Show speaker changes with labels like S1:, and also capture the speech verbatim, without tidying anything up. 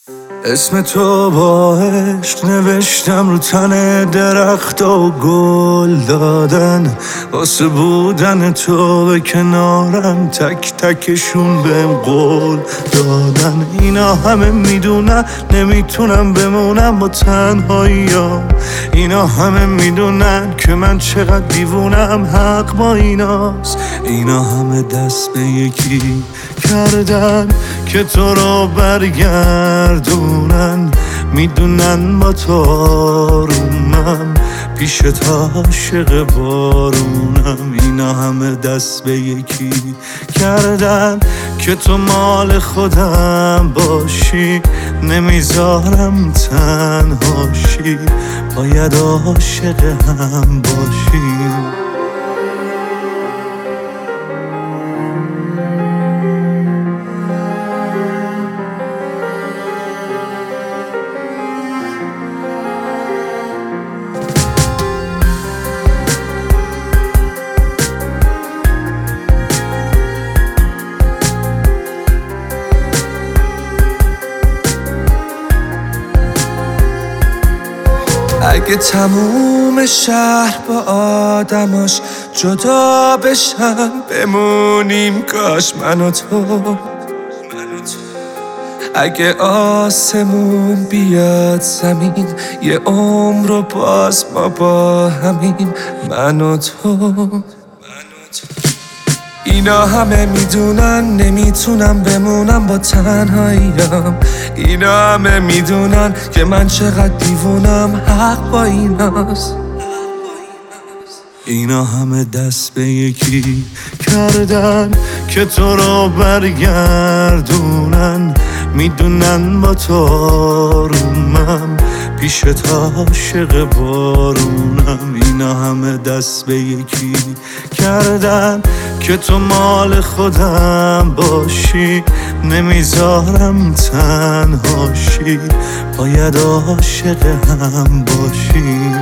S1: اسم تو با عشق نوشتم رو تن درخت و گل دادن، واسه بودن تو به کنارم تک تکشون بهم قول دادن. اینا همه میدونن نمیتونم بمونم با تنهاییام، اینا همه میدونن که من چقدر دیوونم، حق با ایناست. اینا همه دست به یکی کردن که تو رو برگردونن، میدونن با تو آرومم، پیشت عاشق بارونم. اینا همه دست به یکی کردن که تو مال خودم باشی، نمیذارم تنهاشی، باید عاشق هم باشیم. اگه تموم شهر با آدماش جدا بشن، بمونیم کاش من و تو. اگه آسمون بیاد زمین، یه عمر و باز ما با همین، من و تو. اینا همه میدونن نمیتونم بمونم با تنهاییام، اینا همه میدونن که من چقدر دیوونم، حق با ایناست. اینا همه دست به یکی کردن که تو رو برگردونن، میدونن با تو آرومم، پیشت عاشق بارونم. اینا همه دست به یکی کردن که تو مال خودم باشی، نمیذارم تنهاشی، باید عاشق هم باشی.